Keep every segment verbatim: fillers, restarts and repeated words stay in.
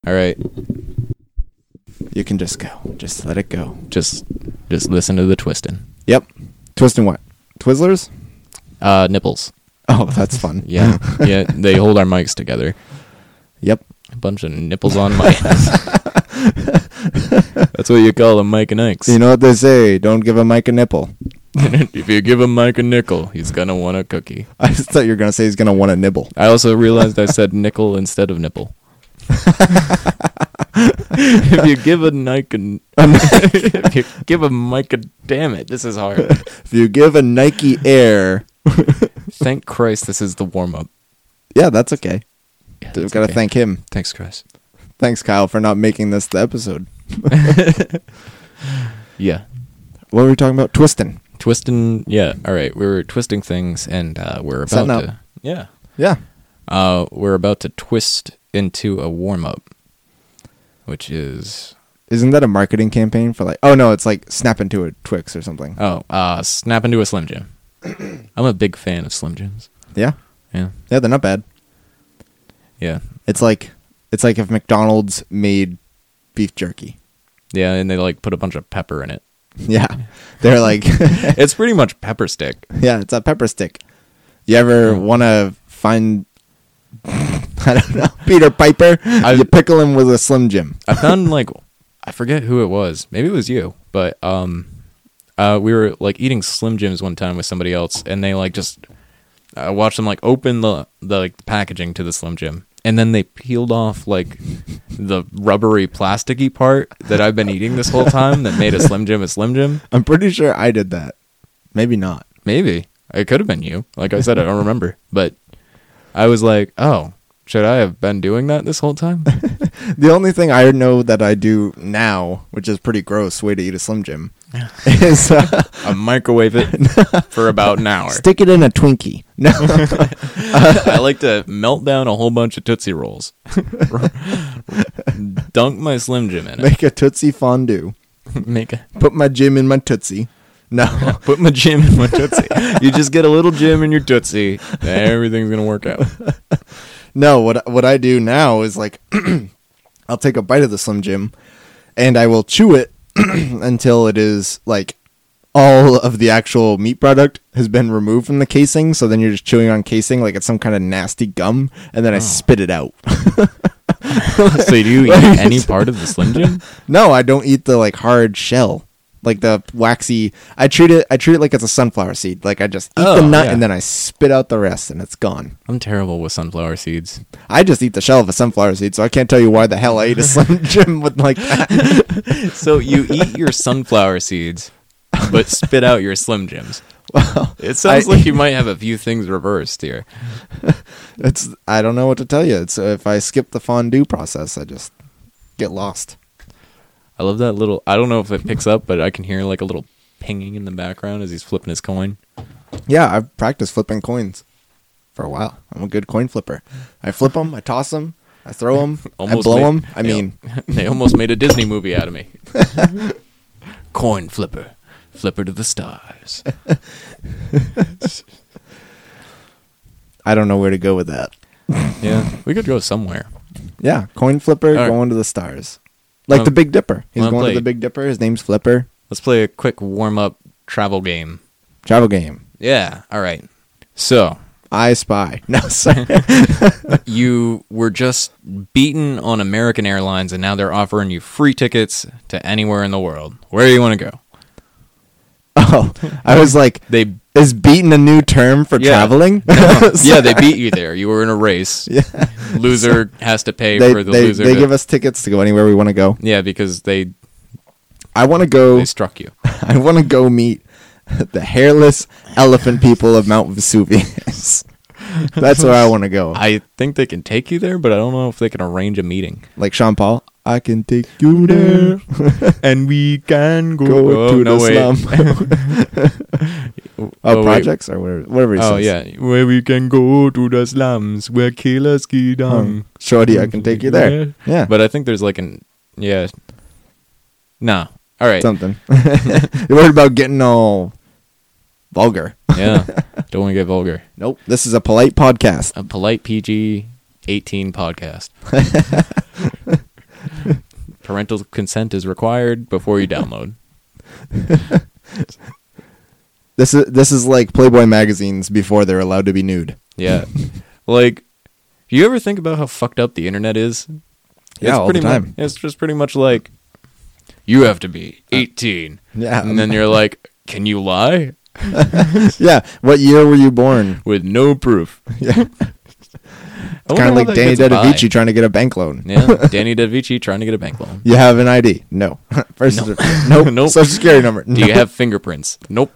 All right. You can just go. Just let it go. Just just listen to the twisting. Yep. Twisting what? Twizzlers? Uh, nipples. Oh, that's fun. Yeah. Yeah. They hold our mics together. Yep. A bunch of nipples on mics. That's what you call a Mike and Ike's. You know what they say? Don't give a Mike a nipple. If you give a Mike a nickel, he's gonna want a cookie. I just thought you were gonna say he's gonna want a nibble. I also realized I said nickel instead of nipple. If you give a Nike, if you give a Mike a, damn it, this is hard. If you give a Nike Air, Thank Christ, this is the warm up. yeah, that's okay. Yeah, We've got to thank him. Thanks, Chris. Thanks, Kyle, for not making this the episode. Yeah, What were we talking about? Twisting. twisting. Yeah, all right. We were twisting things, and uh, we're about Setting up. to. Yeah, Yeah. uh, we're about to twist into a warm up, which is Isn't that a marketing campaign for like? Oh no, it's like snap into a Twix or something. oh, uh, snap into a Slim Jim. I'm a big fan of Slim Jims. Yeah. Yeah, Yeah, they're not bad. yeah, It's like it's like if McDonald's made beef jerky. yeah, and they like put a bunch of pepper in it. Yeah. They're like It's pretty much pepper stick. yeah, it's a pepper stick. You ever want to find I don't know, Peter Piper? I- you pickle him with a Slim Jim. I found like I forget who it was. Maybe it was you, but um, uh, we were like eating Slim Jims one time with somebody else, and they like just I watched them like open the the like packaging to the Slim Jim, and then they peeled off like the rubbery, plasticky part that I've been eating this whole time that made a Slim Jim a Slim Jim. I'm pretty sure I did that. Maybe not. Maybe it could have been you. Like I said, I don't remember, but I was like, oh. Should I have been doing that this whole time? The only thing I know that I do now, which is pretty gross way to eat a Slim Jim, is uh, I microwave it for about an hour. stick it in a Twinkie. No. I like to melt down a whole bunch of Tootsie Rolls. Dunk my Slim Jim in it. Make a Tootsie fondue. Make a, Put my Jim in my Tootsie. No. put my Jim in my Tootsie. You just get a little Jim in your Tootsie. Everything's going to work out. No, what what I do now is like I'll take a bite of the Slim Jim and I will chew it until it is like all of the actual meat product has been removed from the casing, so then you're just chewing on casing like it's some kind of nasty gum, and then I Oh. spit it out. So do you eat any part of the Slim Jim? No, I don't eat the like hard shell. Like the waxy, I treat it. I treat it like it's a sunflower seed. Like I just eat Oh, the nut yeah. and then I spit out the rest, and it's gone. I'm terrible with sunflower seeds. I just eat the shell of a sunflower seed, so I can't tell you why the hell I ate a Slim Jim with like that. So you eat your sunflower seeds, but spit out your Slim Jims. Well, It sounds I- like you might have a few things reversed here. It's I don't know what to tell you. It's uh, if I skip the fondue process, I just get lost. I love that little, I don't know if it picks up, but I can hear like a little pinging in the background as he's flipping his coin. Yeah, I've practiced flipping coins for a while. I'm a good coin flipper. I flip them, I toss them, I throw them, I Almost blow made- them. I they- mean, They almost made a Disney movie out of me. Coin flipper. Flipper to the stars. I don't know where to go with that. Yeah, we could go somewhere. Yeah, coin flipper All right. going to the stars. Like Um, the Big Dipper. He's wanna going play- to the Big Dipper. His name's Flipper. Let's play a quick warm-up travel game. Travel game. Yeah, all right. So, I Spy. No, sorry. you were just beaten on American Airlines, and now they're offering you free tickets to anywhere in the world. Where do you want to go? Oh, I was like, They is beaten a new term for Yeah. traveling? Yeah, they beat you there. You were in a race. Yeah. Loser has to pay They, for the they, loser. they to- give us tickets to go anywhere we want to go. yeah, because they I want to go. they struck you. I want to go meet the hairless elephant people of Mount Vesuvius. That's where I want to go. I think they can take you there, but I don't know if they can arrange a meeting. Like Sean Paul. I can take you there. And we can go, Go oh, to no, the wait. slum. Oh, oh, wait. projects or whatever. Whatever he Oh, says. yeah. Where we can go to the slums where killers ski down. Um, Shorty, I can take you there. Yeah. But I think there's like an, yeah. Nah. All right. Something. You're worried about getting all vulgar. Yeah. Don't want to get vulgar. Nope. This is a polite podcast. A polite P G eighteen podcast. parental consent is required before you download. This is this is like Playboy magazines before they're allowed to be nude. Yeah. Like, do you ever think about how fucked up the internet is? Yeah, it's all pretty the time. Much, it's just pretty much like, you have to be eighteen. Yeah. And then you're like, can you lie? Yeah. What year were you born? With no proof. Yeah. I It's wonder kind of how like that Danny gets by. DeVici trying to get a bank loan. Yeah, Danny DeVici trying to get a bank loan. You have an I D? No. First, No. nope. Nope. Social security number? Do you have fingerprints? Nope.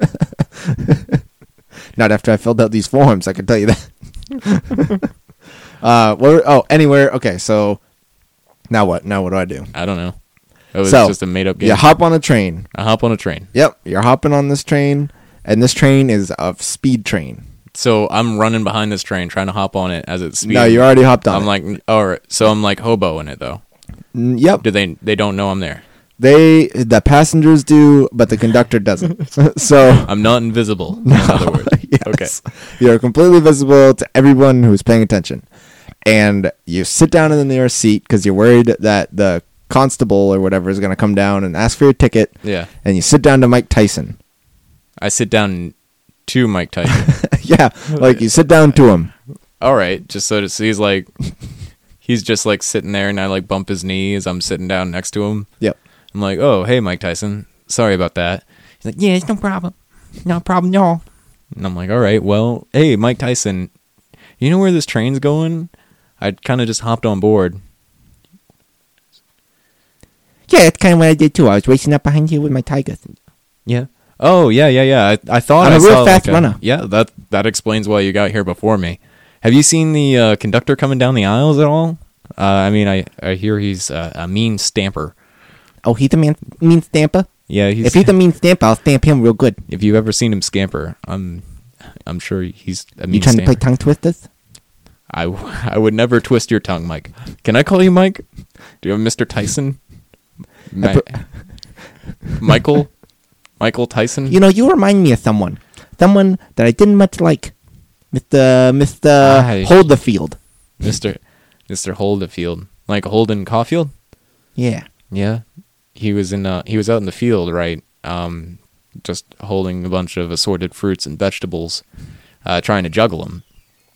Not after I filled out these forms, I can tell you that. uh, where, oh, anywhere. Okay, so now what? Now what do I do? I don't know. It was So, just a made up game. You hop on a train. I hop on a train. Yep, you're hopping on this train, and this train is a speed train. So I'm running behind this train trying to hop on it as it's speeding. No, you already hopped on. I'm it. like, all right. So I'm like hobo in it though. Mm, yep. Do they? They don't know I'm there. They the passengers do, but the conductor doesn't. So I'm not invisible. In other words. yes. You're completely visible to everyone who's paying attention. And you sit down in the nearest seat because you're worried that the constable or whatever is going to come down and ask for your ticket. Yeah. And you sit down to Mike Tyson. I sit down to Mike Tyson. Yeah, like you sit down to him. All right, just so to see, he's like, he's just like sitting there, and I like bump his knee as I'm sitting down next to him. Yep. I'm like, oh, hey, Mike Tyson, sorry about that. He's like, Yeah, it's no problem. No problem, no. and I'm like, all right, well, hey, Mike Tyson, you know where this train's going? I kind of just hopped on board. Yeah, that's kind of what I did too. I was racing up behind you with my tigers. Yeah. Oh, yeah, yeah, yeah. I, I thought I'm I a real saw, fast like, a- runner. Yeah, that that explains why you got here before me. Have you seen the uh, conductor coming down the aisles at all? Uh, I mean, I, I hear he's uh, a mean stamper. Oh, he's a man, mean stamper? Yeah, he's. If he's a mean stamper, I'll stamp him real good. If you've ever seen him scamper, I'm, I'm sure he's a mean You trying stamper. to play tongue twisters? I, w- I would never twist your tongue, Mike. Can I call you Mike? Do you have Mister Tyson? Ma- Michael? Michael Tyson? You know, you remind me of someone. Someone that I didn't much like. Mister Mister I- Holderfield. Mister Mister Holderfield. Like Holden Caulfield? Yeah. Yeah. He was in uh he was out in the field, right? Um just holding a bunch of assorted fruits and vegetables, uh trying to juggle them.